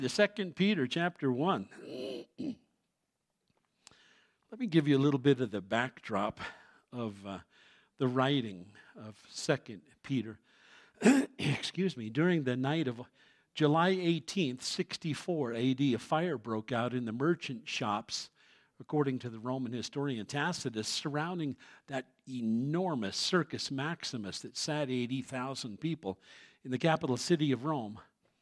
The 2 Peter chapter 1. Let me give you a little bit of the backdrop of the writing of 2 Peter. Excuse me. During the night of July 18th, 64 AD, a fire broke out in the merchant shops, according to the Roman historian Tacitus, surrounding that enormous Circus Maximus that sat 80,000 people in the capital city of Rome.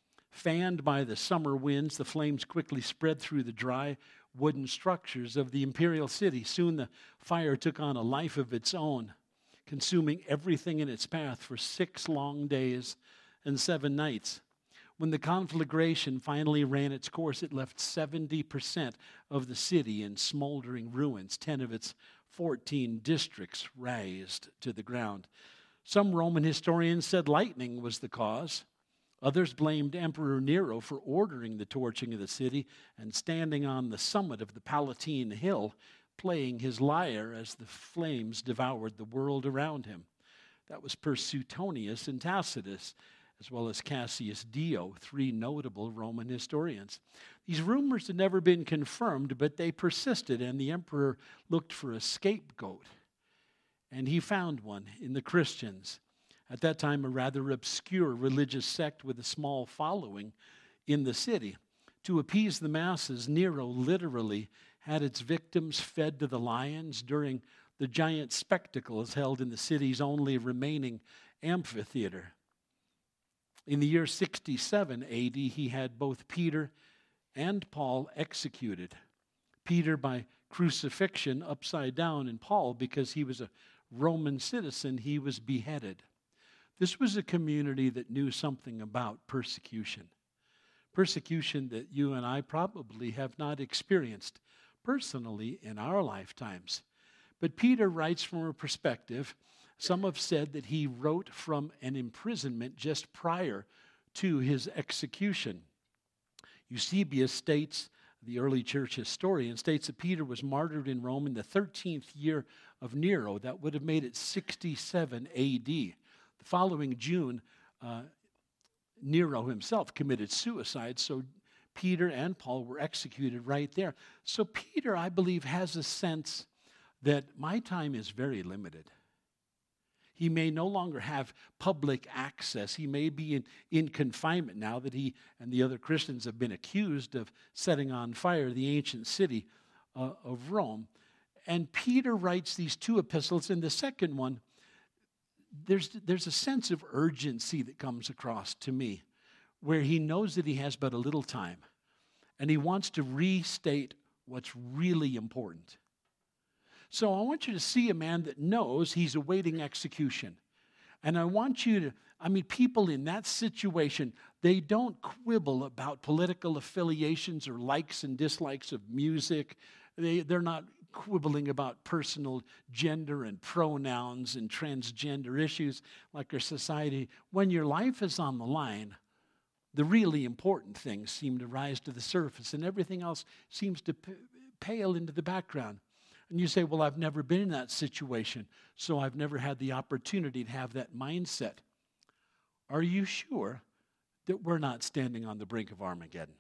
Fanned by the summer winds, the flames quickly spread through the dry wooden structures of the imperial city. Soon the fire took on a life of its own, consuming everything in its path for 6 long days and 7 nights. When the conflagration finally ran its course, it left 70% of the city in smoldering ruins, 10 of its 14 districts razed to the ground. Some Roman historians said lightning was the cause. Others blamed Emperor Nero for ordering the torching of the city and standing on the summit of the Palatine Hill, playing his lyre as the flames devoured the world around him. That was per Suetonius and Tacitus, as well as Cassius Dio, 3 notable Roman historians. These rumors had never been confirmed, but they persisted, and the emperor looked for a scapegoat. And he found one in the Christians. At that time, a rather obscure religious sect with a small following in the city. To appease the masses, Nero literally had its victims fed to the lions during the giant spectacles held in the city's only remaining amphitheater. In the year 67 AD, he had both Peter and Paul executed. Peter by crucifixion upside down, and Paul, because he was a Roman citizen, he was beheaded. This was a community that knew something about persecution. Persecution that you and I probably have not experienced personally in our lifetimes. But Peter writes from a perspective. Some have said that he wrote from an imprisonment just prior to his execution. Eusebius states, the early church historian, states that Peter was martyred in Rome in the 13th year of Nero. That would have made it 67 AD. The following June, Nero himself committed suicide, so Peter and Paul were executed right there. So Peter, I believe, has a sense that my time is very limited. He may no longer have public access. He may be in confinement now that he and the other Christians have been accused of setting on fire the ancient city of Rome. And Peter writes these 2 epistles. In the second one, there's a sense of urgency that comes across to me, where he knows that he has but a little time, and he wants to restate what's really important. So I want you to see a man that knows he's awaiting execution. And I want you to, people in that situation, they don't quibble about political affiliations or likes and dislikes of music. They're not quibbling about personal gender and pronouns and transgender issues like our society. When your life is on the line, the really important things seem to rise to the surface, and everything else seems to pale into the background. And you say, well, I've never been in that situation, so I've never had the opportunity to have that mindset. Are you sure that we're not standing on the brink of Armageddon?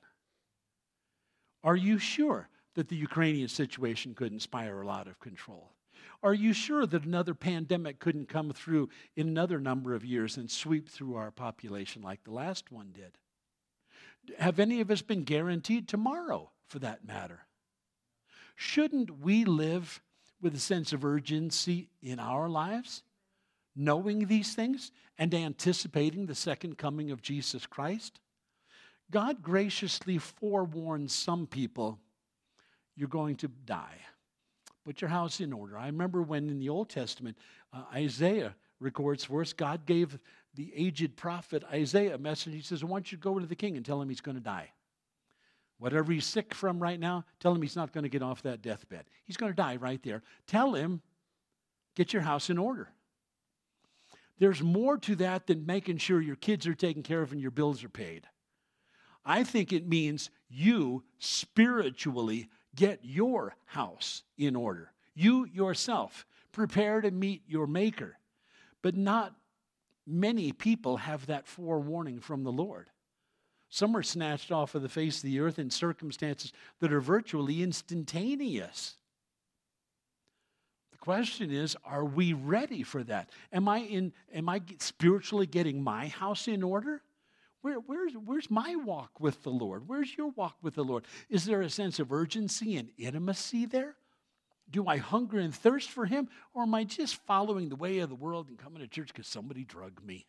Are you sure that the Ukrainian situation couldn't spiral out of control? Are you sure that another pandemic couldn't come through in another number of years and sweep through our population like the last one did? Have any of us been guaranteed tomorrow, for that matter? Shouldn't we live with a sense of urgency in our lives, knowing these things and anticipating the second coming of Jesus Christ? God graciously forewarns some people, you're going to die. Put your house in order. I remember when in the Old Testament, Isaiah records for us, God gave the aged prophet Isaiah a message. He says, I want you to go to the king and tell him he's going to die. Whatever he's sick from right now, tell him he's not going to get off that deathbed. He's going to die right there. Tell him, get your house in order. There's more to that than making sure your kids are taken care of and your bills are paid. I think it means you spiritually get your house in order. You yourself prepare to meet your Maker. But not many people have that forewarning from the Lord. Some are snatched off of the face of the earth in circumstances that are virtually instantaneous. The question is, are we ready for that? Am I spiritually getting my house in order? Where's my walk with the Lord? Where's your walk with the Lord? Is there a sense of urgency and intimacy there? Do I hunger and thirst for him? Or am I just following the way of the world and coming to church because somebody drugged me?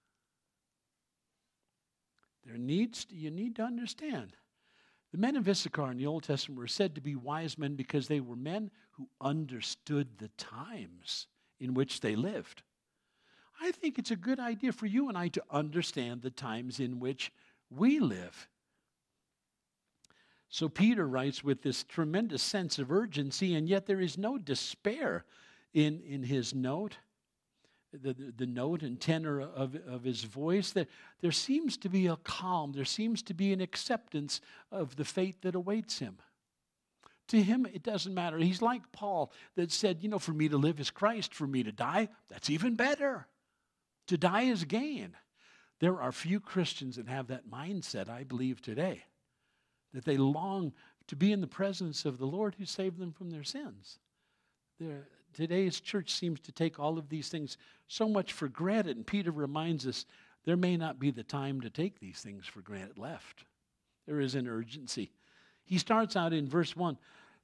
You need to understand. The men of Issachar in the Old Testament were said to be wise men because they were men who understood the times in which they lived. I think it's a good idea for you and I to understand the times in which we live. So Peter writes with this tremendous sense of urgency, and yet there is no despair in his note, the note and tenor of his voice. That there seems to be a calm, there seems to be an acceptance of the fate that awaits him. To him, it doesn't matter. He's like Paul that said, for me to live is Christ, for me to die, that's even better. To die is gain. There are few Christians that have that mindset, I believe, today. That they long to be in the presence of the Lord who saved them from their sins. Today's church seems to take all of these things so much for granted, and Peter reminds us there may not be the time to take these things for granted left. There is an urgency. He starts out in verse 1,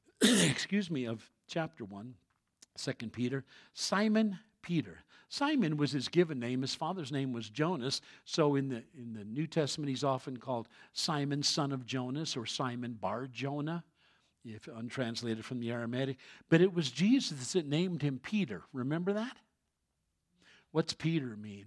of chapter 1, 2 Peter, Simon Peter. Simon was his given name. His father's name was Jonas. So in the New Testament, he's often called Simon, son of Jonas, or Simon bar Jonah, if untranslated from the Aramaic. But it was Jesus that named him Peter. Remember that? What's Peter mean?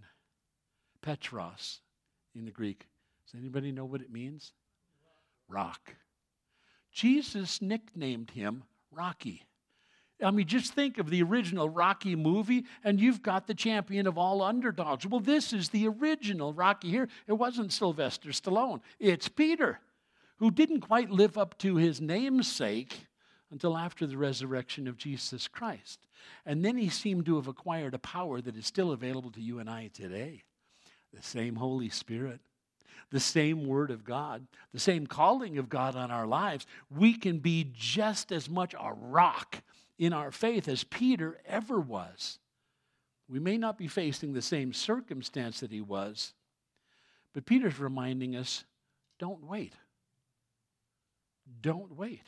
Petros in the Greek. Does anybody know what it means? Rock. Jesus nicknamed him Rocky. I mean, just think of the original Rocky movie, and you've got the champion of all underdogs. Well, this is the original Rocky here. It wasn't Sylvester Stallone. It's Peter, who didn't quite live up to his namesake until after the resurrection of Jesus Christ. And then he seemed to have acquired a power that is still available to you and I today. The same Holy Spirit, the same Word of God, the same calling of God on our lives. We can be just as much a rock in our faith as Peter ever was. We may not be facing the same circumstance that he was, but Peter's reminding us, don't wait. Don't wait.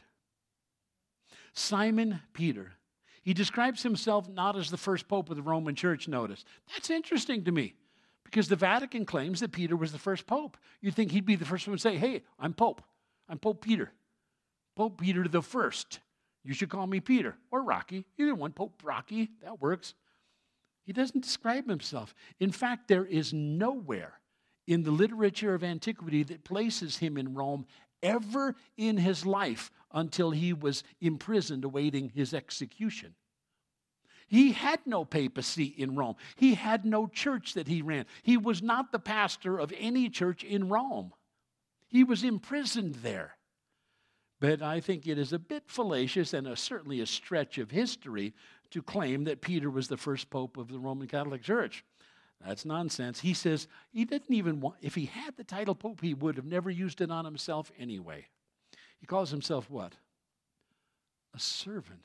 Simon Peter. He describes himself not as the first pope of the Roman Church, notice. That's interesting to me, because the Vatican claims that Peter was the first pope. You'd think he'd be the first one to say, hey, I'm Pope. I'm Pope Peter. Pope Peter the First. You should call me Peter or Rocky. Either one, Pope Rocky, that works. He doesn't describe himself. In fact, there is nowhere in the literature of antiquity that places him in Rome ever in his life until he was imprisoned awaiting his execution. He had no papacy in Rome. He had no church that he ran. He was not the pastor of any church in Rome. He was imprisoned there. But I think it is a bit fallacious and certainly a stretch of history to claim that Peter was the first pope of the Roman Catholic Church. That's nonsense. He says he didn't even want, if he had the title pope, he would have never used it on himself anyway. He calls himself what? A servant.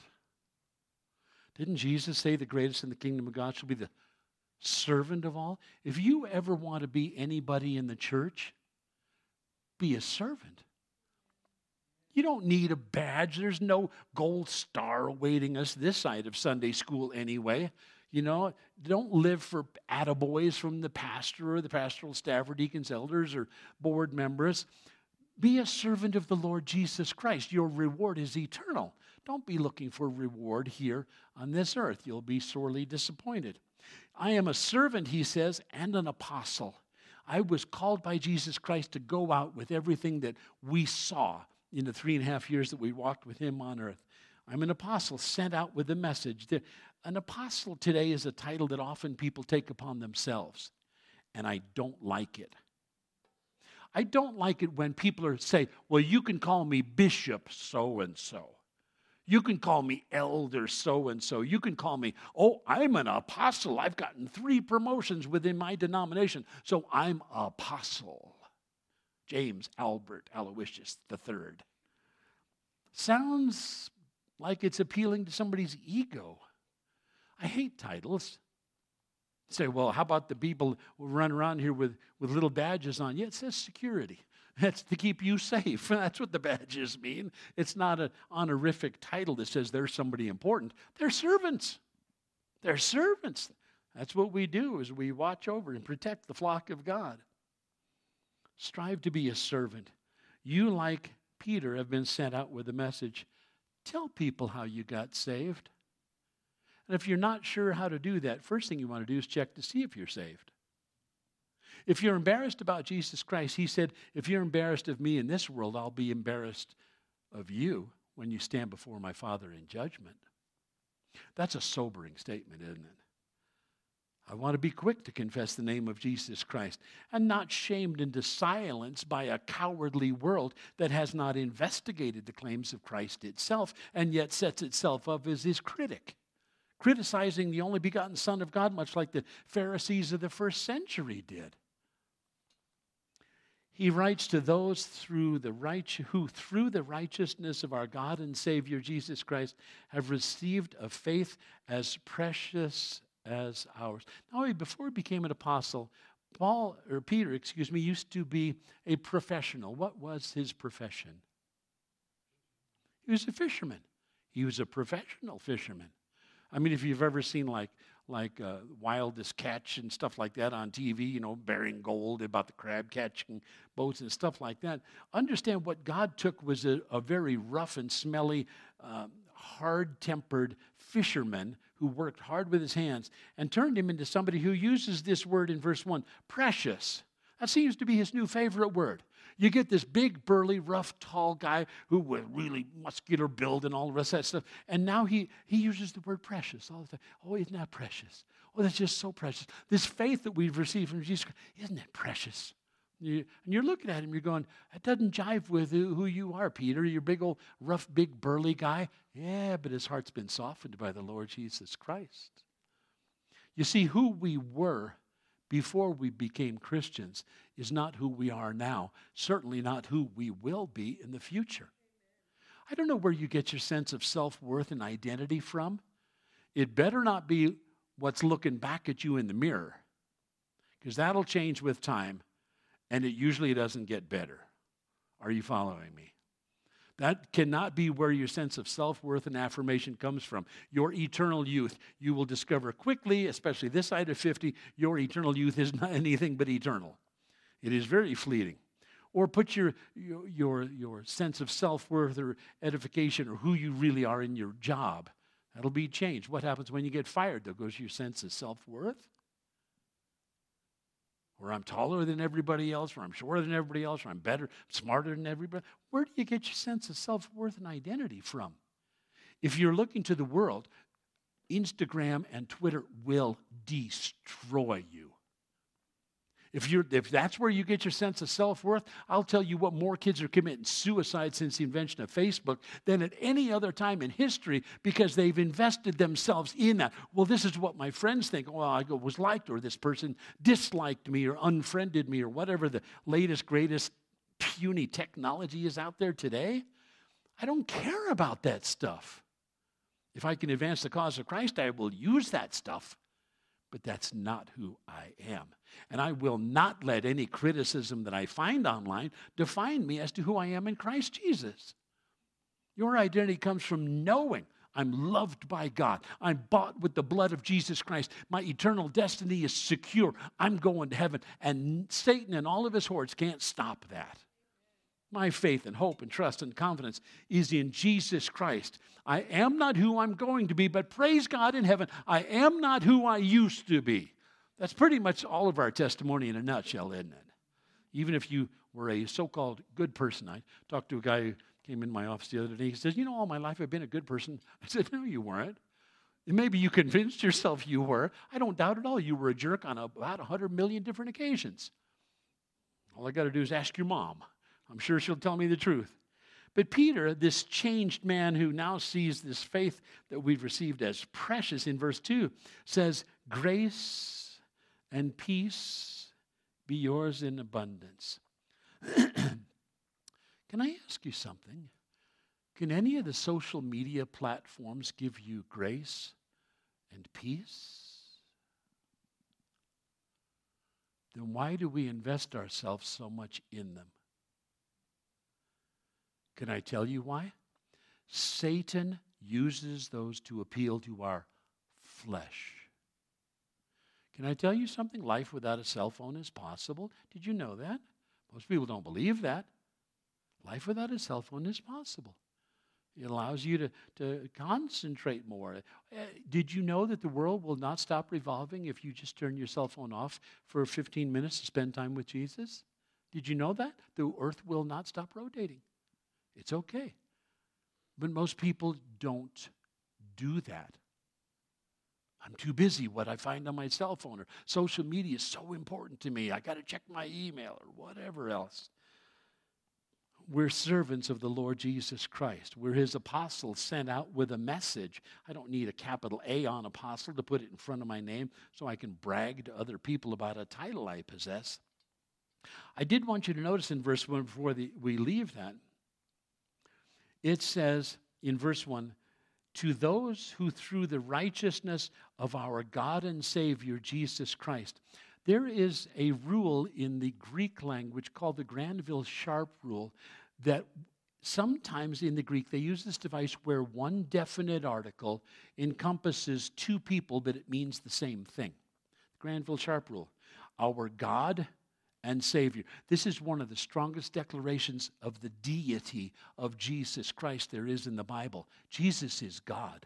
Didn't Jesus say the greatest in the kingdom of God shall be the servant of all? If you ever want to be anybody in the church, be a servant. You don't need a badge. There's no gold star awaiting us this side of Sunday school anyway. Don't live for attaboys from the pastor or the pastoral staff or deacons, elders, or board members. Be a servant of the Lord Jesus Christ. Your reward is eternal. Don't be looking for reward here on this earth. You'll be sorely disappointed. I am a servant, he says, and an apostle. I was called by Jesus Christ to go out with everything that we saw in the 3.5 years that we walked with him on earth. I'm an apostle sent out with a message. An apostle today is a title that often people take upon themselves, and I don't like it. I don't like it when people say, well, you can call me Bishop so-and-so. You can call me Elder so-and-so. You can call me, I'm an apostle. I've gotten 3 promotions within my denomination, so I'm apostle. James Albert Aloysius III. Sounds like it's appealing to somebody's ego. I hate titles. Say, well, how about the people who run around here with little badges on? Yeah, it says security. That's to keep you safe. That's what the badges mean. It's not an honorific title that says they're somebody important. They're servants. They're servants. That's what we do, is we watch over and protect the flock of God. Strive to be a servant. You, like Peter, have been sent out with a message. Tell people how you got saved. And if you're not sure how to do that, first thing you want to do is check to see if you're saved. If you're embarrassed about Jesus Christ, he said, if you're embarrassed of me in this world, I'll be embarrassed of you when you stand before my Father in judgment. That's a sobering statement, isn't it? I want to be quick to confess the name of Jesus Christ and not shamed into silence by a cowardly world that has not investigated the claims of Christ itself and yet sets itself up as his critic, criticizing the only begotten Son of God, much like the Pharisees of the first century did. He writes to those who, through the righteousness of our God and Savior Jesus Christ, have received a faith as precious as ours. Now, before he became an apostle, Peter, used to be a professional. What was his profession? He was a fisherman. He was a professional fisherman. I mean, if you've ever seen like Wildest Catch and stuff like that on TV, Bearing Gold, about the crab catching boats and stuff like that, understand what God took was a very rough and smelly, hard-tempered fisherman who worked hard with his hands and turned him into somebody who uses this word in verse 1, precious. That seems to be his new favorite word. You get this big, burly, rough, tall guy who with really muscular build and all the rest of that stuff. And now he uses the word precious all the time. Oh, isn't that precious? Oh, that's just so precious. This faith that we've received from Jesus Christ, isn't it precious? And you're looking at him, you're going, that doesn't jive with who you are, Peter. You're big old, rough, big, burly guy. Yeah, but his heart's been softened by the Lord Jesus Christ. You see, who we were before we became Christians is not who we are now, certainly not who we will be in the future. I don't know where you get your sense of self-worth and identity from. It better not be what's looking back at you in the mirror, because that'll change with time, and it usually doesn't get better. Are you following me? That cannot be where your sense of self-worth and affirmation comes from. Your eternal youth, you will discover quickly, especially this side of 50, your eternal youth is not anything but eternal. It is very fleeting. Or put your sense of self-worth or edification or who you really are in your job. That'll be changed. What happens when you get fired? There goes your sense of self-worth. Or I'm taller than everybody else, or I'm shorter than everybody else, or I'm better, smarter than everybody. Where do you get your sense of self-worth and identity from? If you're looking to the world, Instagram and Twitter will destroy you. If that's where you get your sense of self-worth, I'll tell you what, more kids are committing suicide since the invention of Facebook than at any other time in history because they've invested themselves in that. Well, this is what my friends think. Well, I was liked, or this person disliked me or unfriended me, or whatever the latest, greatest puny technology is out there today. I don't care about that stuff. If I can advance the cause of Christ, I will use that stuff. But that's not who I am. And I will not let any criticism that I find online define me as to who I am in Christ Jesus. Your identity comes from knowing I'm loved by God. I'm bought with the blood of Jesus Christ. My eternal destiny is secure. I'm going to heaven. And Satan and all of his hordes can't stop that. My faith and hope and trust and confidence is in Jesus Christ. I am not who I'm going to be, but praise God in heaven, I am not who I used to be. That's pretty much all of our testimony in a nutshell, isn't it? Even if you were a so-called good person. I talked to a guy who came in my office the other day. He says, all my life I've been a good person. I said, no, you weren't. And maybe you convinced yourself you were. I don't doubt at all you were a jerk on about 100 million different occasions. All I got to do is ask your mom. I'm sure she'll tell me the truth. But Peter, this changed man who now sees this faith that we've received as precious in verse 2, says, grace and peace be yours in abundance. Can I ask you something? Can any of the social media platforms give you grace and peace? Then why do we invest ourselves so much in them? Can I tell you why? Satan uses those to appeal to our flesh. Can I tell you something? Life without a cell phone is possible. Did you know that? Most people don't believe that. Life without a cell phone is possible. It allows you to concentrate more. Did you know that the world will not stop revolving if you just turn your cell phone off for 15 minutes to spend time with Jesus? Did you know that? The earth will not stop rotating. It's okay. But most people don't do that. I'm too busy. What I find on my cell phone or social media is so important to me. I got to check my email or whatever else. We're servants of the Lord Jesus Christ. We're his apostles sent out with a message. I don't need a capital A on apostle to put it in front of my name so I can brag to other people about a title I possess. I did want you to notice in verse 1 before we leave that, it says in verse 1, to those who through the righteousness of our God and Savior Jesus Christ. There is a rule in the Greek language called the Granville Sharp rule that sometimes in the Greek they use this device where one definite article encompasses two people, but it means the same thing. Granville Sharp rule. Our God and Savior. This is one of the strongest declarations of the deity of Jesus Christ there is in the Bible. Jesus is God.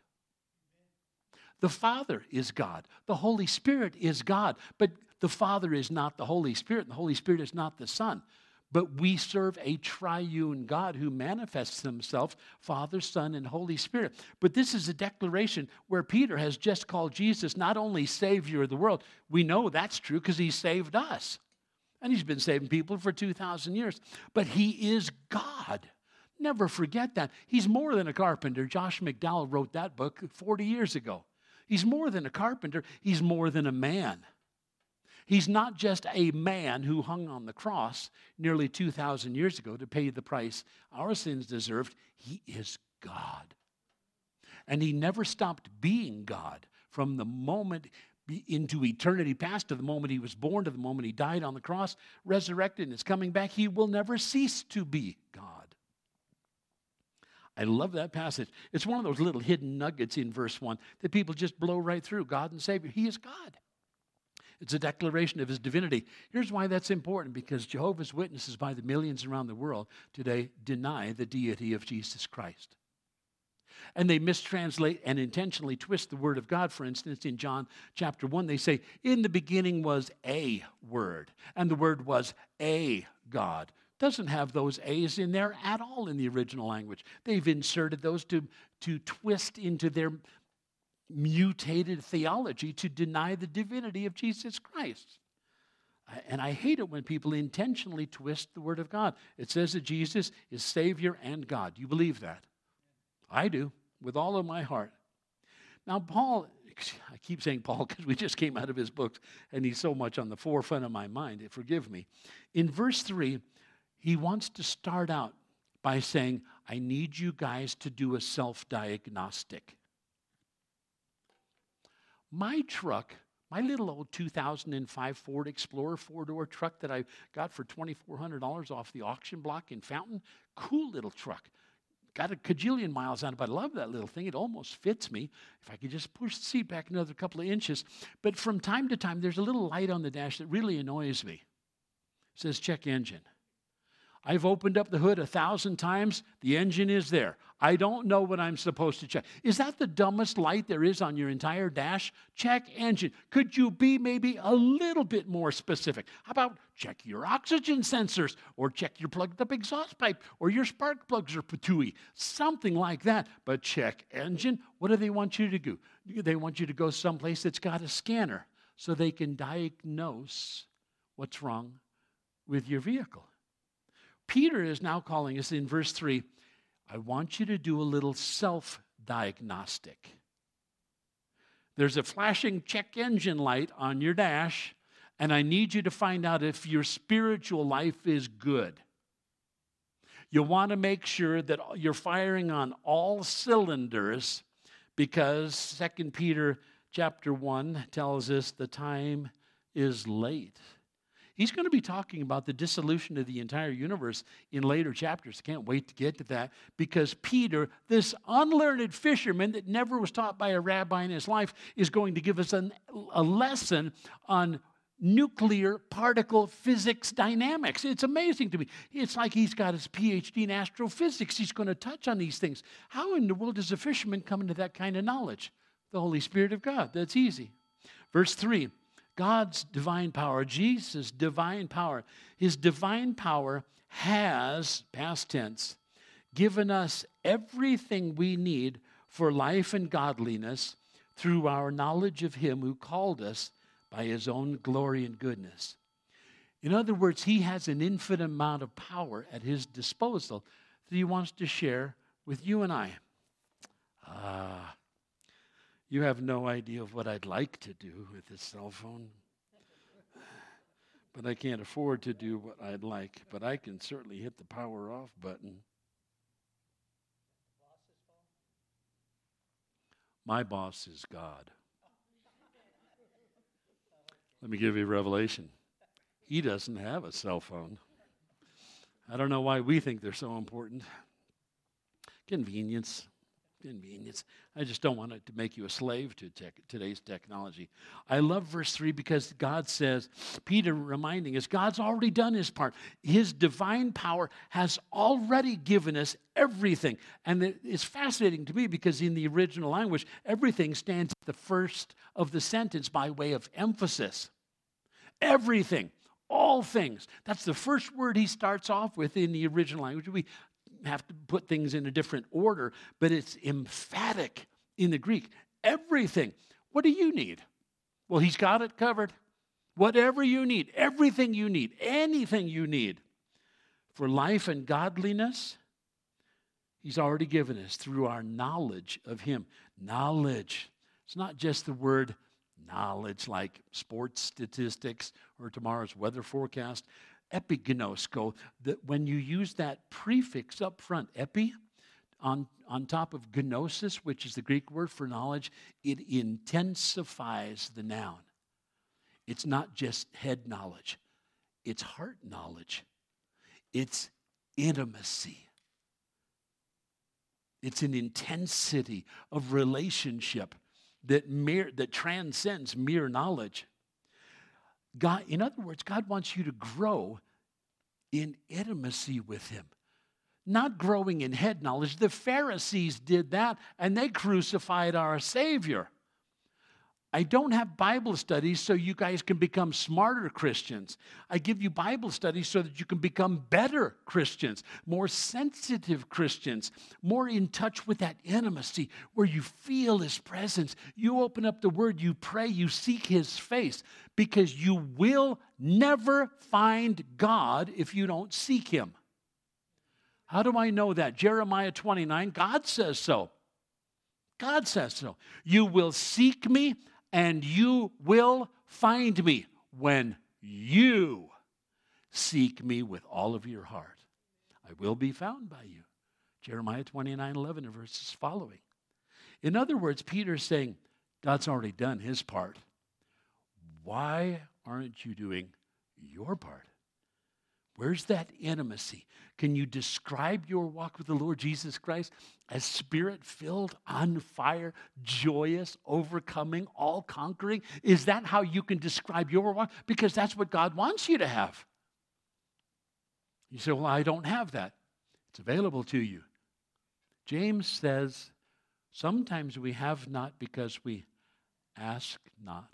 The Father is God. The Holy Spirit is God. But the Father is not the Holy Spirit, and the Holy Spirit is not the Son. But we serve a triune God who manifests himself, Father, Son, and Holy Spirit. But this is a declaration where Peter has just called Jesus not only Savior of the world. We know that's true because he saved us. And he's been saving people for 2,000 years. But he is God. Never forget that. He's more than a carpenter. Josh McDowell wrote that book 40 years ago. He's more than a carpenter. He's more than a man. He's not just a man who hung on the cross nearly 2,000 years ago to pay the price our sins deserved. He is God. And he never stopped being God from the moment into eternity past to the moment he was born, to the moment he died on the cross, resurrected, and is coming back. He will never cease to be God. I love that passage. It's one of those little hidden nuggets in verse 1 that people just blow right through. God and Savior. He is God. It's a declaration of his divinity. Here's why that's important, because Jehovah's Witnesses by the millions around the world today deny the deity of Jesus Christ. And they mistranslate and intentionally twist the word of God. For instance, in John chapter 1, they say, in the beginning was a word, and the word was a God. Doesn't have those A's in there at all in the original language. They've inserted those to twist into their mutated theology to deny the divinity of Jesus Christ. And I hate it when people intentionally twist the word of God. It says that Jesus is Savior and God. Do you believe that? I do, with all of my heart. Now, Paul, I keep saying Paul because we just came out of his books, and he's so much on the forefront of my mind, forgive me. In verse 3, he wants to start out by saying, I need you guys to do a self-diagnostic. My truck, my little old 2005 Ford Explorer four-door truck that I got for $2,400 off the auction block in Fountain, cool little truck. Got a cajillion miles on it, but I love that little thing. It almost fits me. If I could just push the seat back another couple of inches. But from time to time, there's a little light on the dash that really annoys me. It says, check engine. I've opened up the hood 1,000 times. The engine is there. I don't know what I'm supposed to check. Is that the dumbest light there is on your entire dash? Check engine. Could you be maybe a little bit more specific? How about check your oxygen sensors, or check your plugged up exhaust pipe, or your spark plugs are patooey? Something like that. But check engine, what do they want you to do? They want you to go someplace that's got a scanner so they can diagnose what's wrong with your vehicle. Peter is now calling us in verse 3, I want you to do a little self-diagnostic. There's a flashing check engine light on your dash, and I need you to find out if your spiritual life is good. You want to make sure that you're firing on all cylinders, because 2 Peter chapter 1 tells us the time is late. He's going to be talking about the dissolution of the entire universe in later chapters. Can't wait to get to that, because Peter, this unlearned fisherman that never was taught by a rabbi in his life, is going to give us a lesson on nuclear particle physics dynamics. It's amazing to me. It's like he's got his PhD in astrophysics. He's going to touch on these things. How in the world does a fisherman come into that kind of knowledge? The Holy Spirit of God. That's easy. Verse 3, God's divine power, Jesus' divine power. His divine power has, past tense, given us everything we need for life and godliness through our knowledge of him who called us by his own glory and goodness. In other words, he has an infinite amount of power at his disposal that he wants to share with you and I. You have no idea of what I'd like to do with this cell phone. But I can't afford to do what I'd like. But I can certainly hit the power off button. My boss is God. Let me give you a revelation. He doesn't have a cell phone. I don't know why we think they're so important. Convenience. I just don't want it to make you a slave to today's technology. I love verse 3 because God says, Peter reminding us, God's already done his part. His divine power has already given us everything. And it's fascinating to me because in the original language, everything stands at the first of the sentence by way of emphasis. Everything, all things. That's the first word he starts off with in the original language. We have to put things in a different order, but it's emphatic in the Greek. Everything. What do you need? Well, he's got it covered. Whatever you need, everything you need, anything you need for life and godliness, he's already given us through our knowledge of him. Knowledge. It's not just the word knowledge like sports statistics or tomorrow's weather forecast. Epignosko, that when you use that prefix up front, epi, on top of gnosis, which is the Greek word for knowledge, it intensifies the noun. It's not just head knowledge. It's heart knowledge. It's intimacy. It's an intensity of relationship that transcends mere knowledge. God, in other words, God wants you to grow in intimacy with him, not growing in head knowledge. The Pharisees did that, and they crucified our Savior. I don't have Bible studies so you guys can become smarter Christians. I give you Bible studies so that you can become better Christians, more sensitive Christians, more in touch with that intimacy where you feel his presence. You open up the word, you pray, you seek his face, because you will never find God if you don't seek him. How do I know that? Jeremiah 29, God says so. God says so. You will seek me and you will find me when you seek me with all of your heart. I will be found by you. Jeremiah 29:11 and verses following. In other words, Peter's saying, God's already done his part. Why aren't you doing your part? Where's that intimacy? Can you describe your walk with the Lord Jesus Christ as spirit-filled, on fire, joyous, overcoming, all-conquering? Is that how you can describe your walk? Because that's what God wants you to have. You say, well, I don't have that. It's available to you. James says, sometimes we have not because we ask not.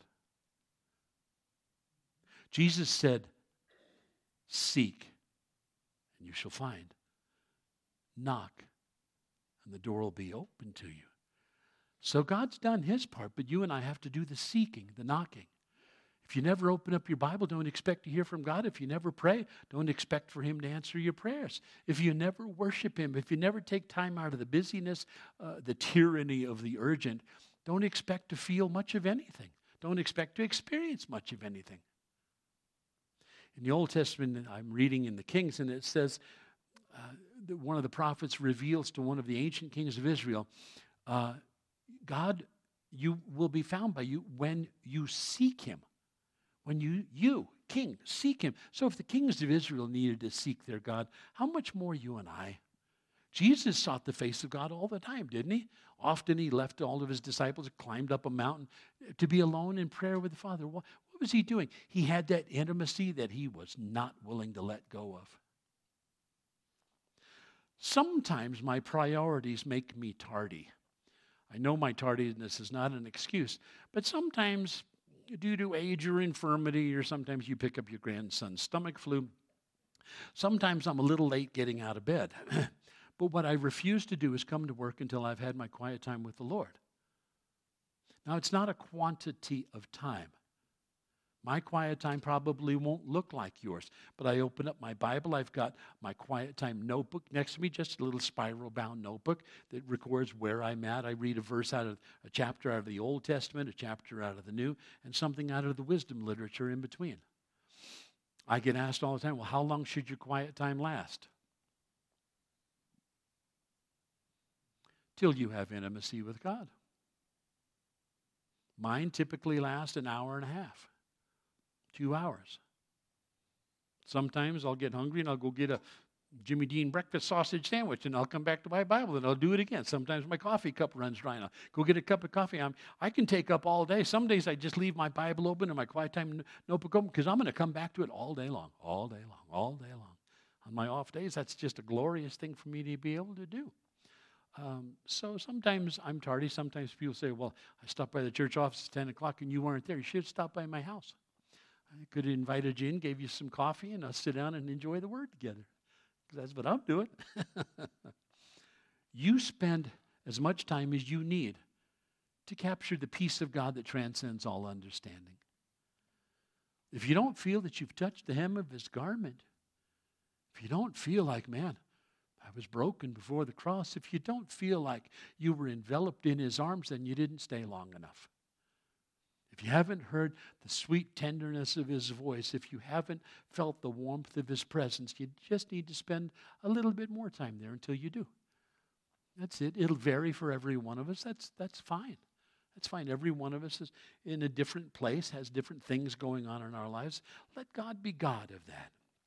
Jesus said, seek, and you shall find. Knock, and the door will be open to you. So God's done his part, but you and I have to do the seeking, the knocking. If you never open up your Bible, don't expect to hear from God. If you never pray, don't expect for him to answer your prayers. If you never worship him, if you never take time out of the busyness, the tyranny of the urgent, don't expect to feel much of anything. Don't expect to experience much of anything. In the Old Testament, I'm reading in the Kings, and it says one of the prophets reveals to one of the ancient kings of Israel, God, you will be found by you when you seek him. When you, king, seek him. So if the kings of Israel needed to seek their God, how much more you and I? Jesus sought the face of God all the time, didn't he? Often he left all of his disciples, climbed up a mountain to be alone in prayer with the Father. What was he doing? He had that intimacy that he was not willing to let go of. Sometimes my priorities make me tardy. I know my tardiness is not an excuse, but sometimes due to age or infirmity, or sometimes you pick up your grandson's stomach flu, sometimes I'm a little late getting out of bed. But what I refuse to do is come to work until I've had my quiet time with the Lord. Now, it's not a quantity of time. My quiet time probably won't look like yours, but I open up my Bible. I've got my quiet time notebook next to me, just a little spiral-bound notebook that records where I'm at. I read a verse out of a chapter out of the Old Testament, a chapter out of the New, and something out of the wisdom literature in between. I get asked all the time, well, how long should your quiet time last? Till you have intimacy with God. Mine typically lasts an hour and a half, 2 hours. Sometimes I'll get hungry and I'll go get a Jimmy Dean breakfast sausage sandwich and I'll come back to my Bible and I'll do it again. Sometimes my coffee cup runs dry and I'll go get a cup of coffee. I can take up all day. Some days I just leave my Bible open and my quiet time notebook open because I'm going to come back to it all day long, all day long, all day long. On my off days, that's just a glorious thing for me to be able to do. So sometimes I'm tardy. Sometimes people say, well, I stopped by the church office at 10 o'clock and you weren't there. You should stop by my house. I could have invited you in, gave you some coffee, and I'll sit down and enjoy the Word together. Because that's what I'm doing. You spend as much time as you need to capture the peace of God that transcends all understanding. If you don't feel that you've touched the hem of His garment, if you don't feel like, man, I was broken before the cross. If you don't feel like you were enveloped in His arms, then you didn't stay long enough. If you haven't heard the sweet tenderness of His voice, if you haven't felt the warmth of His presence, you just need to spend a little bit more time there until you do. That's it. It'll vary for every one of us. That's fine. That's fine. Every one of us is in a different place, has different things going on in our lives. Let God be God of that.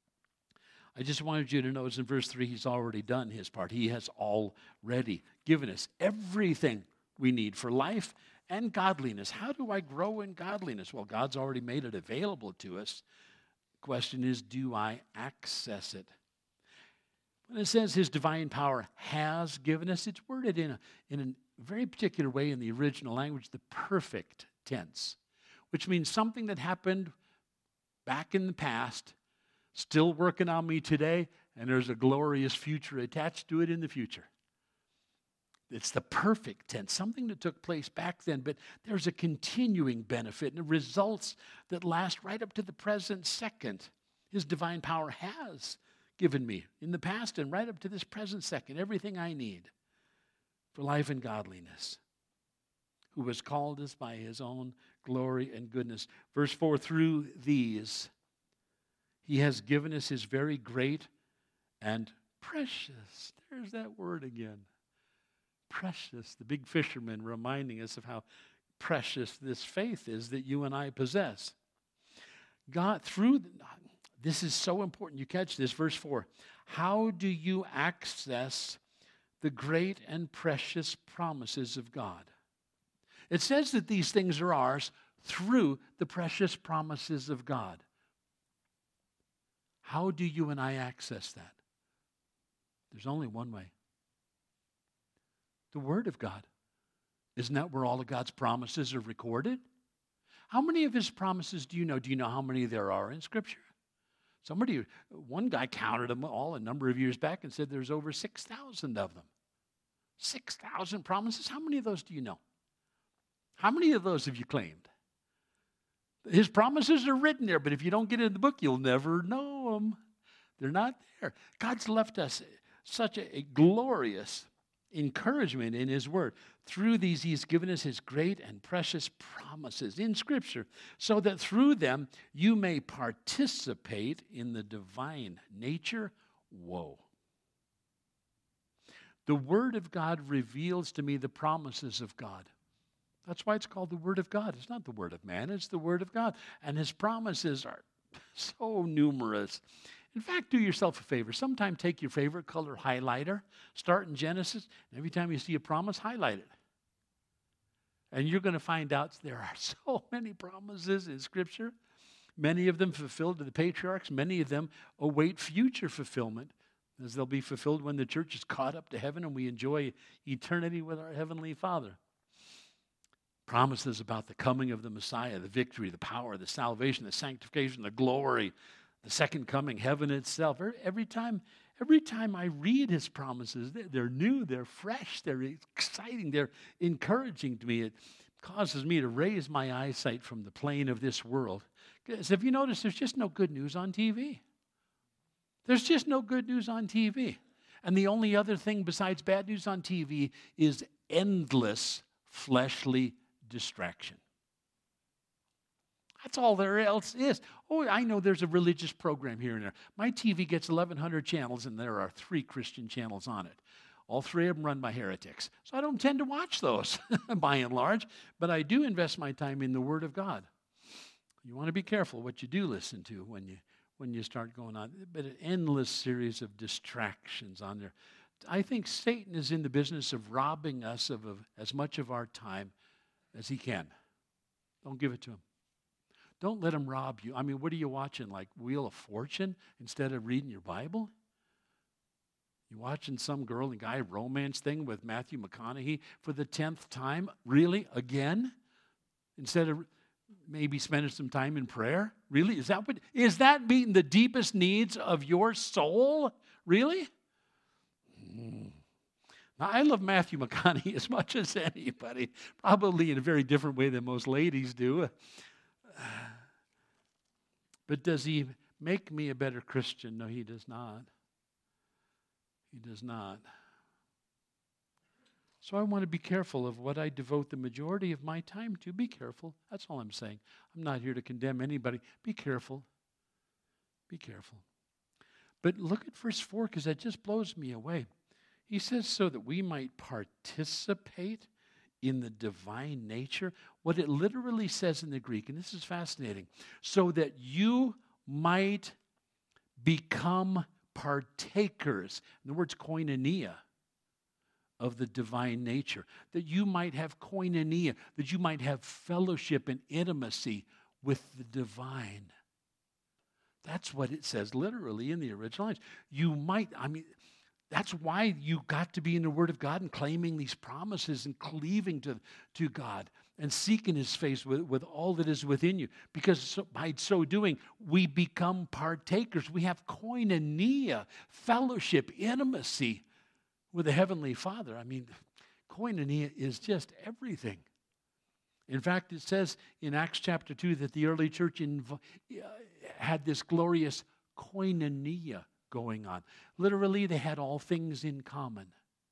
I just wanted you to notice in verse 3, He's already done His part. He has already given us everything we need for life and godliness. How do I grow in godliness? Well, God's already made it available to us. The question is, do I access it? When it says His divine power has given us, it's worded in a very particular way in the original language, the perfect tense, which means something that happened back in the past, still working on me today, and there's a glorious future attached to it in the future. It's the perfect tense, something that took place back then, but there's a continuing benefit and results that last right up to the present second. His divine power has given me in the past and right up to this present second everything I need for life and godliness, who has called us by His own glory and goodness. Verse 4, through these, He has given us His very great and precious. There's that word again. Precious. The big fisherman reminding us of how precious this faith is that you and I possess. God, this is so important. You catch this, verse 4. How do you access the great and precious promises of God? It says that these things are ours through the precious promises of God. How do you and I access that? There's only one way. The Word of God. Isn't that where all of God's promises are recorded? How many of His promises do you know? Do you know how many there are in Scripture? One guy counted them all a number of years back and said there's over 6,000 of them. 6,000 promises? How many of those do you know? How many of those have you claimed? His promises are written there, but if you don't get it in the book, you'll never know them. They're not there. God's left us such a glorious encouragement in His Word. Through these, He's given us His great and precious promises in Scripture, so that through them you may participate in the divine nature. Whoa. The Word of God reveals to me the promises of God. That's why it's called the Word of God. It's not the Word of man, it's the Word of God. And His promises are so numerous. In fact, do yourself a favor. Sometime take your favorite color highlighter, start in Genesis, and every time you see a promise, highlight it. And you're going to find out there are so many promises in Scripture. Many of them fulfilled to the patriarchs. Many of them await future fulfillment, as they'll be fulfilled when the church is caught up to heaven and we enjoy eternity with our Heavenly Father. Promises about the coming of the Messiah, the victory, the power, the salvation, the sanctification, the glory, the second coming, heaven itself. Every time I read His promises, they're new, they're fresh, they're exciting, they're encouraging to me. It causes me to raise my eyesight from the plane of this world. Because if you notice, there's just no good news on TV. There's just no good news on TV. And the only other thing besides bad news on TV is endless fleshly distraction. That's all there else is. Oh, I know there's a religious program here and there. My TV gets 1,100 channels, and there are 3 Christian channels on it. All 3 of them run by heretics. So I don't tend to watch those, by and large, but I do invest my time in the Word of God. You want to be careful what you do listen to when you start going on. But an endless series of distractions on there. I think Satan is in the business of robbing us of as much of our time as he can. Don't give it to him. Don't let him rob you. I mean, what are you watching, like Wheel of Fortune instead of reading your Bible? You watching some girl and guy romance thing with Matthew McConaughey for the 10th time? Really? Again? Instead of maybe spending some time in prayer? Really? Is that meeting the deepest needs of your soul? Really? Now, I love Matthew McConaughey as much as anybody, probably in a very different way than most ladies do. But does he make me a better Christian? No, he does not. He does not. So I want to be careful of what I devote the majority of my time to. Be careful. That's all I'm saying. I'm not here to condemn anybody. Be careful. Be careful. But look at verse 4, because that just blows me away. He says, so that we might participate in the divine nature. What it literally says in the Greek, and this is fascinating, so that you might become partakers. And the word's koinonia, of the divine nature. That you might have koinonia, that you might have fellowship and intimacy with the divine. That's what it says literally in the original language. You might, that's why you got to be in the Word of God and claiming these promises and cleaving to God and seeking His face with all that is within you. Because by so doing, we become partakers. We have koinonia, fellowship, intimacy with the Heavenly Father. Koinonia is just everything. In fact, it says in Acts chapter 2 that the early church had this glorious koinonia going on. Literally, they had all things in common.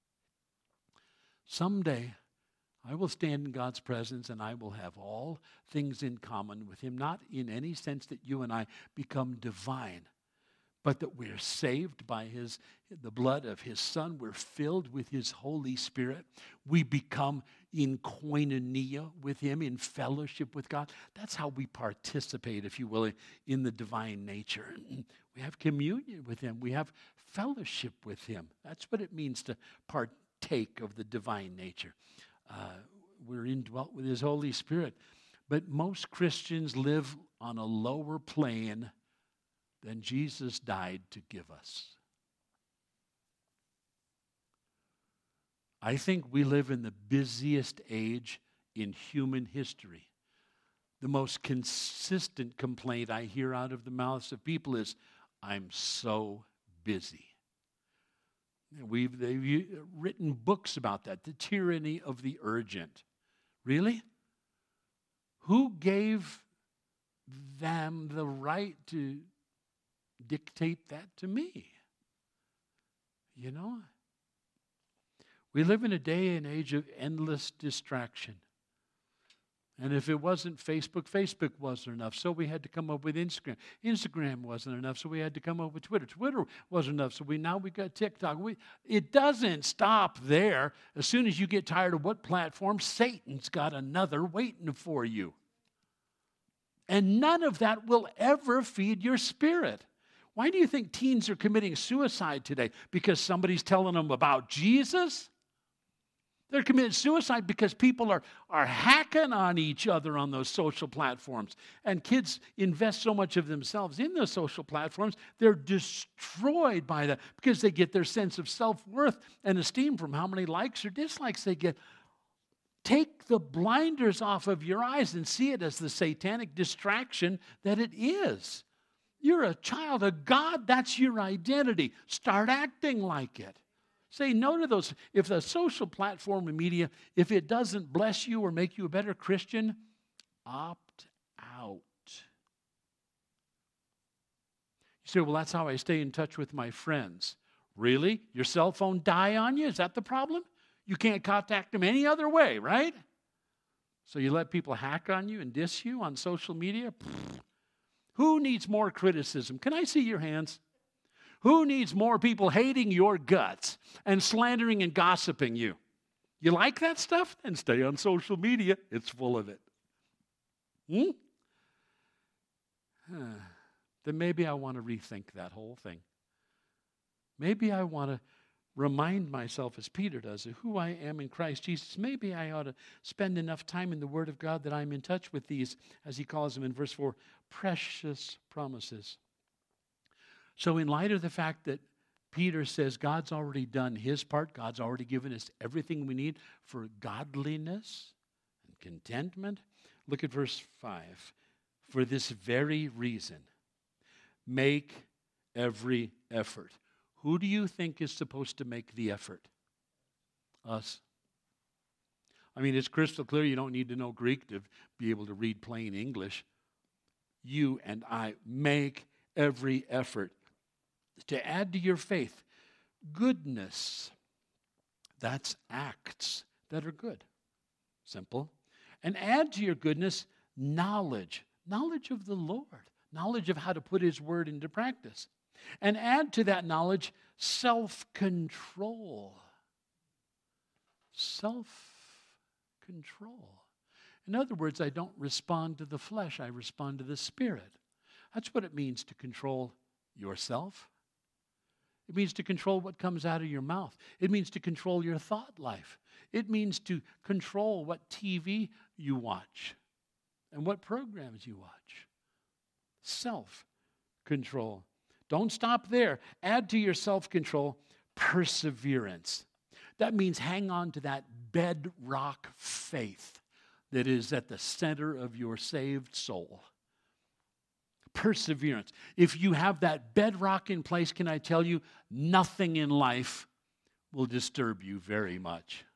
Someday, I will stand in God's presence and I will have all things in common with Him, not in any sense that you and I become divine, but that we're saved by the blood of His Son. We're filled with His Holy Spirit. We become in koinonia with Him, in fellowship with God. That's how we participate, if you will, in the divine nature. We have communion with Him. We have fellowship with Him. That's what it means to partake of the divine nature. We're indwelt with His Holy Spirit. But most Christians live on a lower plane than Jesus died to give us. I think we live in the busiest age in human history. The most consistent complaint I hear out of the mouths of people is, I'm so busy. They've written books about that, the tyranny of the urgent. Really? Who gave them the right to dictate that to me? You know? We live in a day and age of endless distraction. And if it wasn't Facebook, Facebook wasn't enough, so we had to come up with Instagram. Instagram wasn't enough, so we had to come up with Twitter. Twitter wasn't enough, so we got TikTok. It doesn't stop there. As soon as you get tired of what platform, Satan's got another waiting for you. And none of that will ever feed your spirit. Why do you think teens are committing suicide today? Because somebody's telling them about Jesus? They're committing suicide because people are hacking on each other on those social platforms. And kids invest so much of themselves in those social platforms, they're destroyed by that because they get their sense of self-worth and esteem from how many likes or dislikes they get. Take the blinders off of your eyes and see it as the satanic distraction that it is. You're a child of God. That's your identity. Start acting like it. Say no to those. If the social platform and media, if it doesn't bless you or make you a better Christian, opt out. You say, well, that's how I stay in touch with my friends. Really? Your cell phone die on you? Is that the problem? You can't contact them any other way, right? So you let people hack on you and diss you on social media? Pfft. Who needs more criticism? Can I see your hands? Who needs more people hating your guts and slandering and gossiping you? You like that stuff? Then stay on social media. It's full of it. Then maybe I want to rethink that whole thing. Maybe I want to remind myself, as Peter does, of who I am in Christ Jesus. Maybe I ought to spend enough time in the Word of God that I'm in touch with these, as he calls them in verse 4, precious promises. So in light of the fact that Peter says God's already done his part, God's already given us everything we need for godliness and contentment, look at verse 5. For this very reason, make every effort. Who do you think is supposed to make the effort? Us. I mean, it's crystal clear. You don't need to know Greek to be able to read plain English. You and I make every effort to add to your faith goodness. That's acts that are good. Simple. And add to your goodness knowledge. Knowledge of the Lord. Knowledge of how to put his word into practice. And add to that knowledge self-control. Self-control. In other words, I don't respond to the flesh, I respond to the Spirit. That's what it means to control yourself. It means to control what comes out of your mouth. It means to control your thought life. It means to control what TV you watch and what programs you watch. Self-control. Don't stop there. Add to your self-control perseverance. That means hang on to that bedrock faith that is at the center of your saved soul. Perseverance. If you have that bedrock in place, can I tell you, nothing in life will disturb you very much.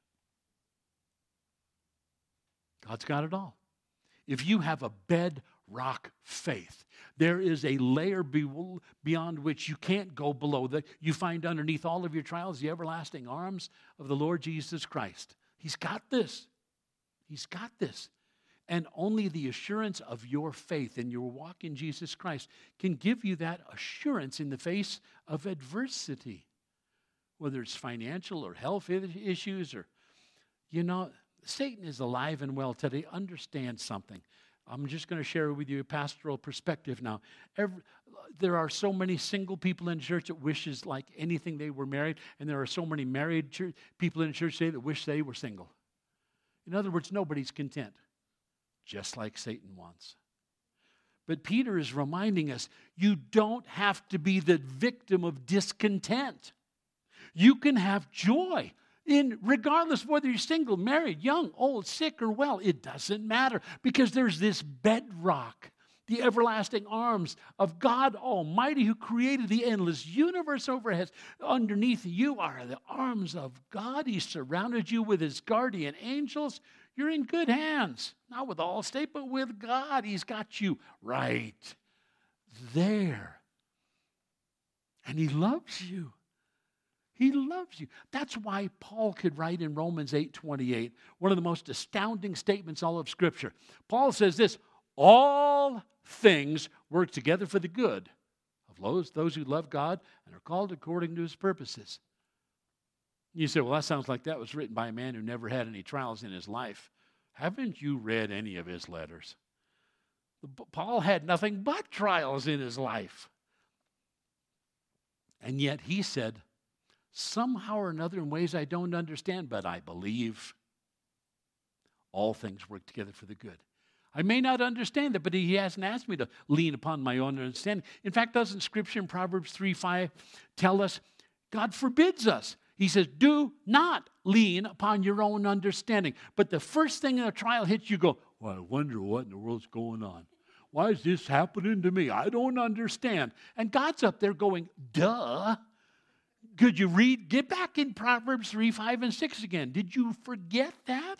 God's got it all. If you have a bedrock faith, there is a layer beyond which you can't go below. That you find underneath all of your trials the everlasting arms of the Lord Jesus Christ. He's got this. He's got this. And only the assurance of your faith and your walk in Jesus Christ can give you that assurance in the face of adversity. Whether it's financial or health issues or, Satan is alive and well today. Understand something. I'm just going to share with you a pastoral perspective now. There are so many single people in church that wishes like anything they were married, and there are so many married people in church today that wish they were single. In other words, nobody's content, just like Satan wants. But Peter is reminding us, you don't have to be the victim of discontent. You can have joy. Regardless of whether you're single, married, young, old, sick, or well, it doesn't matter because there's this bedrock, the everlasting arms of God Almighty who created the endless universe overhead. Underneath you are the arms of God. He surrounded you with his guardian angels. You're in good hands, not with Allstate, but with God. He's got you right there. And he loves you. He loves you. That's why Paul could write in Romans 8:28, one of the most astounding statements all of Scripture. Paul says this, all things work together for the good of those who love God and are called according to his purposes. You say, well, that sounds like that was written by a man who never had any trials in his life. Haven't you read any of his letters? Paul had nothing but trials in his life. And yet he said, somehow or another, in ways I don't understand, but I believe all things work together for the good. I may not understand it, but he hasn't asked me to lean upon my own understanding. In fact, doesn't Scripture in Proverbs 3:5 tell us, God forbids us. He says, do not lean upon your own understanding. But the first thing in a trial hits, you go, well, I wonder what in the world's going on. Why is this happening to me? I don't understand. And God's up there going, duh. Could you get back in Proverbs 3, 5, and 6 again? Did you forget that?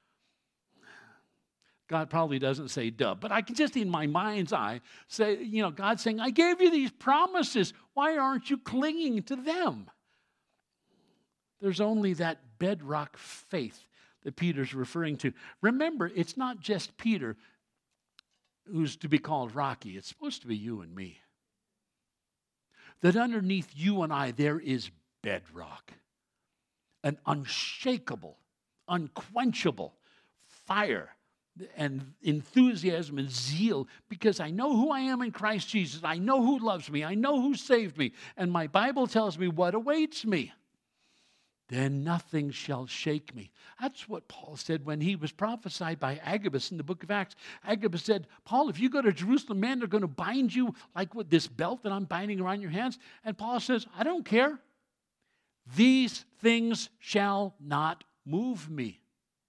God probably doesn't say duh, but I can just in my mind's eye say, God's saying, I gave you these promises. Why aren't you clinging to them? There's only that bedrock faith that Peter's referring to. Remember, it's not just Peter who's to be called Rocky. It's supposed to be you and me. That underneath you and I, there is bedrock, an unshakable, unquenchable fire and enthusiasm and zeal, because I know who I am in Christ Jesus. I know who loves me. I know who saved me. And my Bible tells me what awaits me. Then nothing shall shake me. That's what Paul said when he was prophesied by Agabus in the book of Acts. Agabus said, Paul, if you go to Jerusalem, man, they're going to bind you like with this belt that I'm binding around your hands. And Paul says, I don't care. These things shall not move me.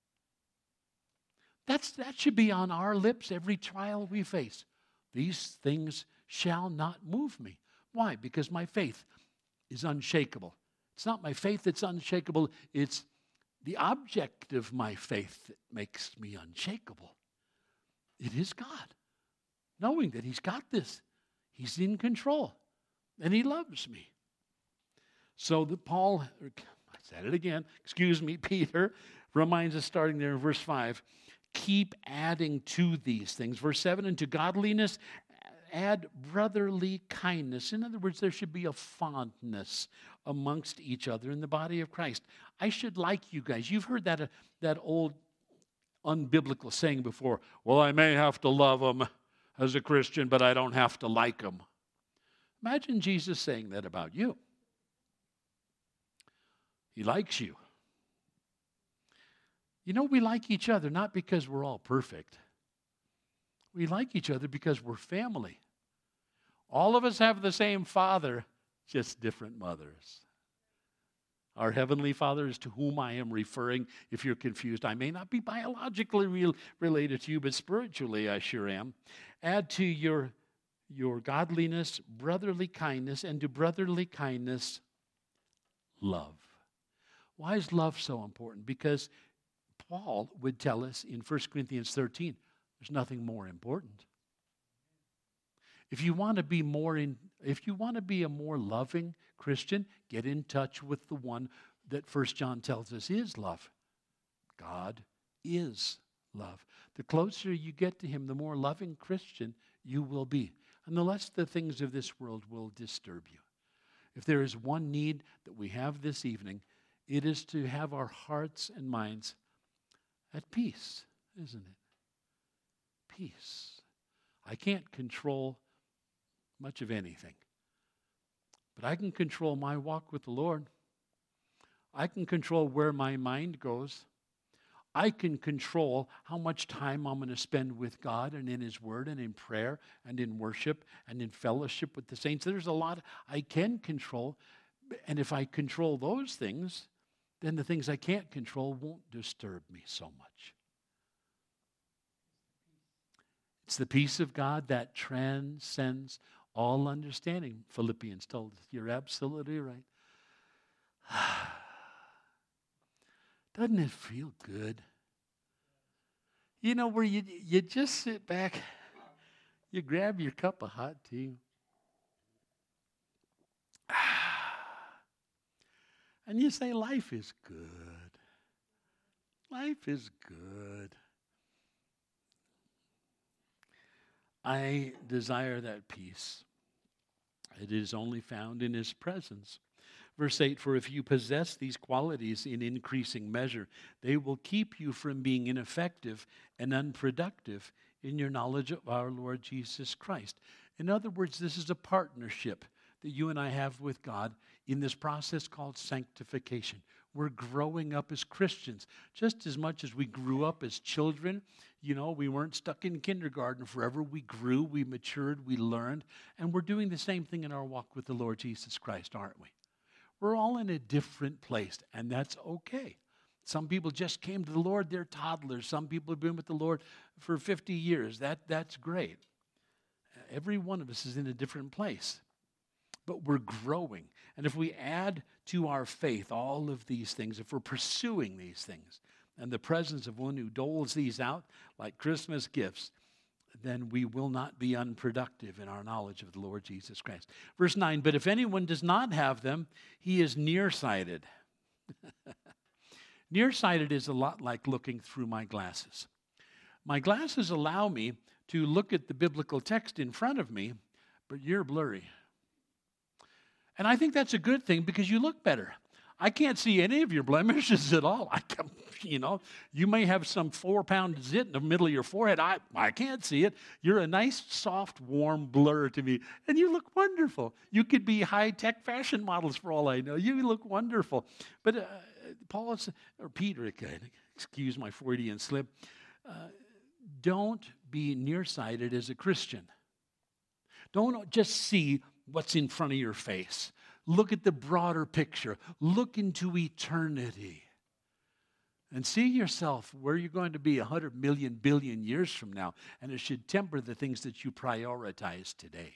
That should be on our lips every trial we face. These things shall not move me. Why? Because my faith is unshakable. It's not my faith that's unshakable. It's the object of my faith that makes me unshakable. It is God. Knowing that he's got this. He's in control. And he loves me. So I said it again, Peter reminds us starting there in verse 5. Keep adding to these things. Verse 7, and to godliness add brotherly kindness. In other words, there should be a fondness amongst each other in the body of Christ. I should like you guys. You've heard that old unbiblical saying before, well, I may have to love them as a Christian, but I don't have to like them. Imagine Jesus saying that about you. He likes you. We like each other not because we're all perfect. We like each other because we're family. All of us have the same Father, just different mothers. Our Heavenly Father is to whom I am referring. If you're confused, I may not be biologically related to you, but spiritually I sure am. Add to your godliness, brotherly kindness, and to brotherly kindness, love. Why is love so important? Because Paul would tell us in 1 Corinthians 13, there's nothing more important. If you want to be a more loving Christian, get in touch with the one that 1 John tells us is love. God is love. The closer you get to him, the more loving Christian you will be. And the less the things of this world will disturb you. If there is one need that we have this evening, it is to have our hearts and minds at peace, isn't it? Peace. I can't control much of anything, but I can control my walk with the Lord. I can control where my mind goes. I can control how much time I'm going to spend with God and in his word and in prayer and in worship and in fellowship with the saints. There's a lot I can control, and if I control those things, then the things I can't control won't disturb me so much. It's the peace of God that transcends all understanding, Philippians told us. You're absolutely right. Doesn't it feel good? Where you just sit back, you grab your cup of hot tea, And you say, life is good. Life is good. I desire that peace. It is only found in His presence. Verse 8, for if you possess these qualities in increasing measure, they will keep you from being ineffective and unproductive in your knowledge of our Lord Jesus Christ. In other words, this is a partnership that you and I have with God in this process called sanctification. We're growing up as Christians just as much as we grew up as children. You know, we weren't stuck in kindergarten forever. We grew, we matured, we learned, and we're doing the same thing in our walk with the Lord Jesus Christ, aren't we? We're all in a different place, and that's okay. Some people just came to the Lord, they're toddlers. Some people have been with the Lord for 50 years. That's great. Every one of us is in a different place. But we're growing. And if we add to our faith all of these things, if we're pursuing these things, and the presence of one who doles these out like Christmas gifts, then we will not be unproductive in our knowledge of the Lord Jesus Christ. Verse 9, but if anyone does not have them, he is nearsighted. Nearsighted is a lot like looking through my glasses. My glasses allow me to look at the biblical text in front of me, but you're blurry. And I think that's a good thing because you look better. I can't see any of your blemishes at all. You may have some 4-pound zit in the middle of your forehead. I can't see it. You're a nice, soft, warm blur to me. And you look wonderful. You could be high-tech fashion models for all I know. You look wonderful. But Peter, excuse my Freudian slip, don't be nearsighted as a Christian. Don't just see what's in front of your face. Look at the broader picture. Look into eternity. And see yourself where you're going to be 100 million billion years from now. And it should temper the things that you prioritize today.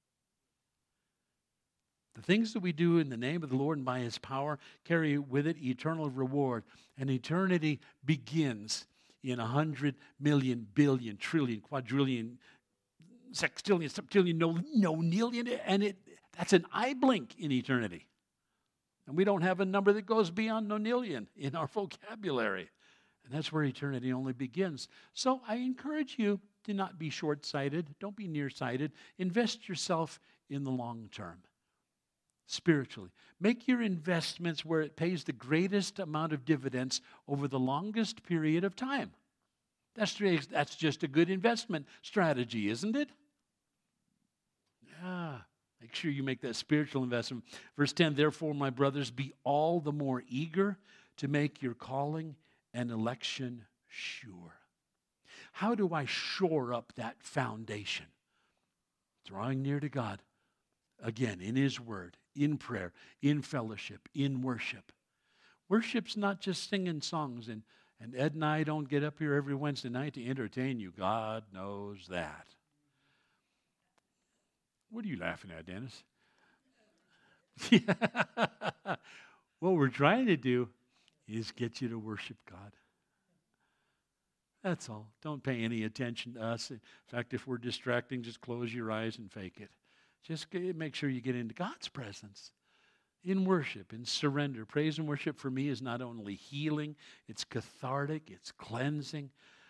The things that we do in the name of the Lord and by His power carry with it eternal reward. And eternity begins in 100 million, billion, trillion, quadrillion, sextillion, septillion, nonillion, and that's an eye blink in eternity. And we don't have a number that goes beyond nonillion in our vocabulary. And that's where eternity only begins. So I encourage you to not be short-sighted. Don't be nearsighted. Invest yourself in the long term, spiritually. Make your investments where it pays the greatest amount of dividends over the longest period of time. That's just a good investment strategy, isn't it? Yeah. Make sure you make that spiritual investment. Verse 10, therefore, my brothers, be all the more eager to make your calling and election sure. How do I shore up that foundation? Drawing near to God. Again, in His Word, in prayer, in fellowship, in worship. Worship's not just singing songs, and Ed and I don't get up here every Wednesday night to entertain you. God knows that. What are you laughing at, Dennis? What we're trying to do is get you to worship God. That's all. Don't pay any attention to us. In fact, if we're distracting, just close your eyes and fake it. Just make sure you get into God's presence in worship, in surrender. Praise and worship for me is not only healing, it's cathartic, it's cleansing.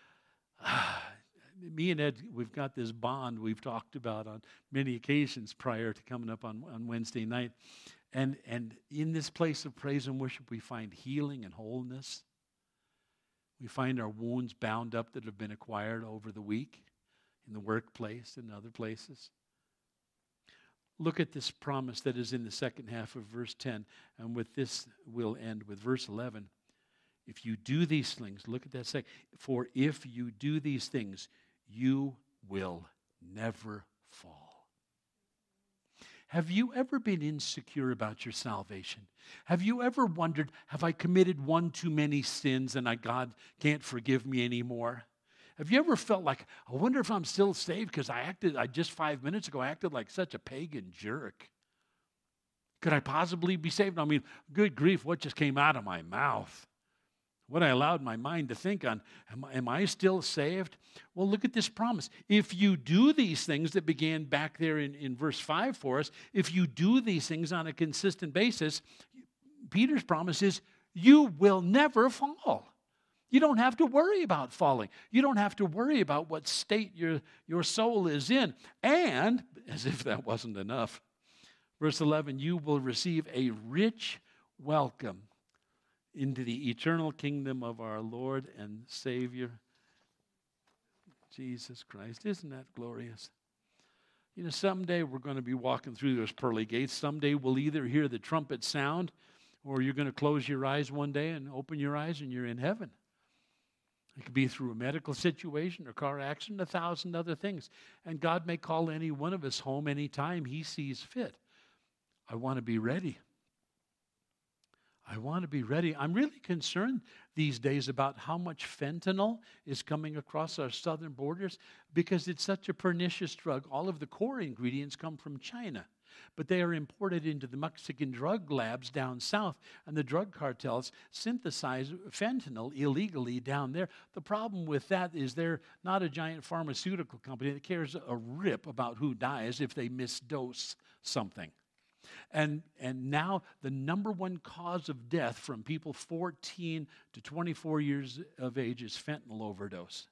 Me and Ed, we've got this bond we've talked about on many occasions prior to coming up on Wednesday night. And in this place of praise and worship, we find healing and wholeness. We find our wounds bound up that have been acquired over the week in the workplace and other places. Look at this promise that is in the second half of verse 10. And with this, we'll end with verse 11. If you do these things, look at that second. For if you do these things, you will never fall. Have you ever been insecure about your salvation? Have you ever wondered, have I committed one too many sins and God can't forgive me anymore? Have you ever felt like, I wonder if I'm still saved because I just 5 minutes ago acted like such a pagan jerk? Could I possibly be saved? I mean, good grief, what just came out of my mouth? What I allowed my mind to think on, am I still saved? Well, look at this promise. If you do these things that began back there in verse 5 for us, if you do these things on a consistent basis, Peter's promise is, you will never fall. You don't have to worry about falling. You don't have to worry about what state your soul is in. And, as if that wasn't enough, verse 11, you will receive a rich welcome into the eternal kingdom of our Lord and Savior, Jesus Christ. Isn't that glorious? You know, someday we're going to be walking through those pearly gates. Someday we'll either hear the trumpet sound, or you're going to close your eyes one day and open your eyes and you're in heaven. It could be through a medical situation or car accident, 1,000 other things. And God may call any one of us home anytime He sees fit. I want to be ready. I want to be ready. I'm really concerned these days about how much fentanyl is coming across our southern borders because it's such a pernicious drug. All of the core ingredients come from China, but they are imported into the Mexican drug labs down south, and the drug cartels synthesize fentanyl illegally down there. The problem with that is they're not a giant pharmaceutical company that cares a rip about who dies if they misdose something. And now the number one cause of death from people 14 to 24 years of age is fentanyl overdose.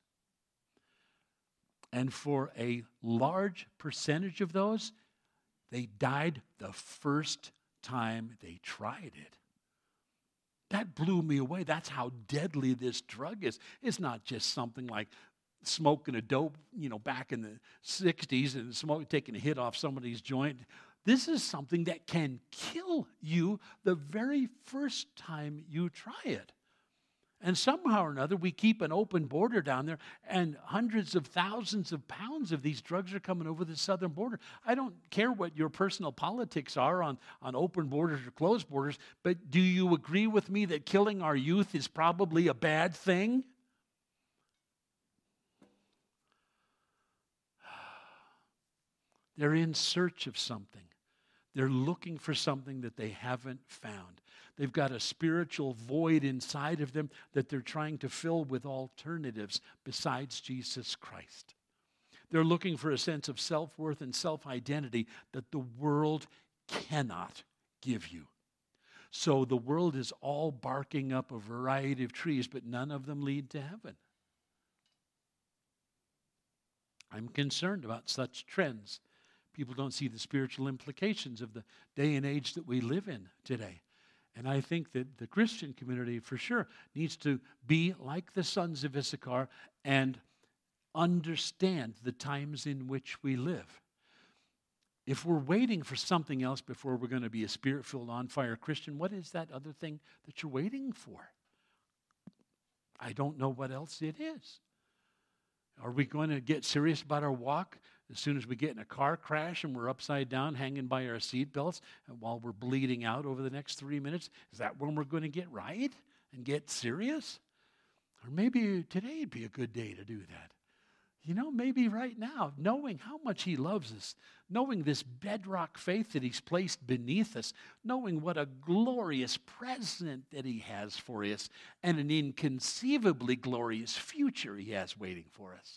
And for a large percentage of those, they died the first time they tried it. That blew me away. That's how deadly this drug is. It's not just something like smoking a dope, back in the 60s and taking a hit off somebody's joint. This is something that can kill you the very first time you try it. And somehow or another, we keep an open border down there, and hundreds of thousands of pounds of these drugs are coming over the southern border. I don't care what your personal politics are on open borders or closed borders, but do you agree with me that killing our youth is probably a bad thing? They're in search of something. They're looking for something that they haven't found. They've got a spiritual void inside of them that they're trying to fill with alternatives besides Jesus Christ. They're looking for a sense of self-worth and self-identity that the world cannot give you. So the world is all barking up a variety of trees, but none of them lead to heaven. I'm concerned about such trends. People don't see the spiritual implications of the day and age that we live in today. And I think that the Christian community, for sure, needs to be like the sons of Issachar and understand the times in which we live. If we're waiting for something else before we're going to be a spirit-filled, on-fire Christian, what is that other thing that you're waiting for? I don't know what else it is. Are we going to get serious about our walk as soon as we get in a car crash and we're upside down hanging by our seatbelts and while we're bleeding out over the next 3 minutes? Is that when we're going to get right and get serious? Or maybe today would be a good day to do that. Maybe right now, knowing how much He loves us, knowing this bedrock faith that He's placed beneath us, knowing what a glorious present that He has for us, and an inconceivably glorious future He has waiting for us.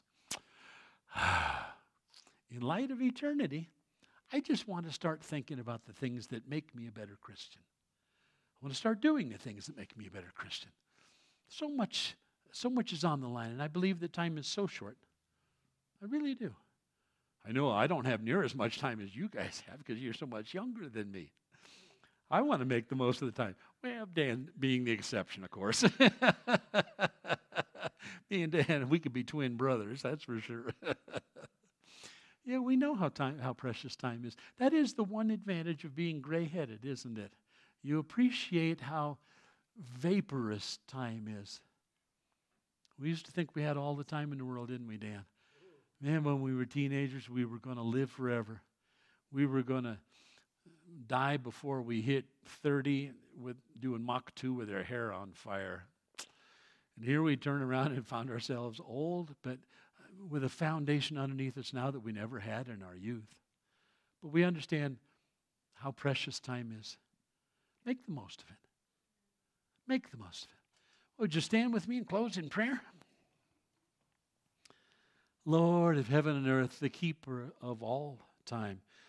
In light of eternity, I just want to start thinking about the things that make me a better Christian. I want to start doing the things that make me a better Christian. So much is on the line, and I believe that time is so short. I really do. I know I don't have near as much time as you guys have because you're so much younger than me. I want to make the most of the time. Well, Dan being the exception, of course. Me and Dan, we could be twin brothers, that's for sure. Yeah, we know how precious time is. That is the one advantage of being gray-headed, isn't it? You appreciate how vaporous time is. We used to think we had all the time in the world, didn't we, Dan? Man, when we were teenagers, we were going to live forever. We were going to die before we hit 30 with doing Mach 2 with our hair on fire. And here we turn around and found ourselves old, but with a foundation underneath us now that we never had in our youth. But we understand how precious time is. Make the most of it. Make the most of it. Would you stand with me and close in prayer? Lord of heaven and earth, the keeper of all time,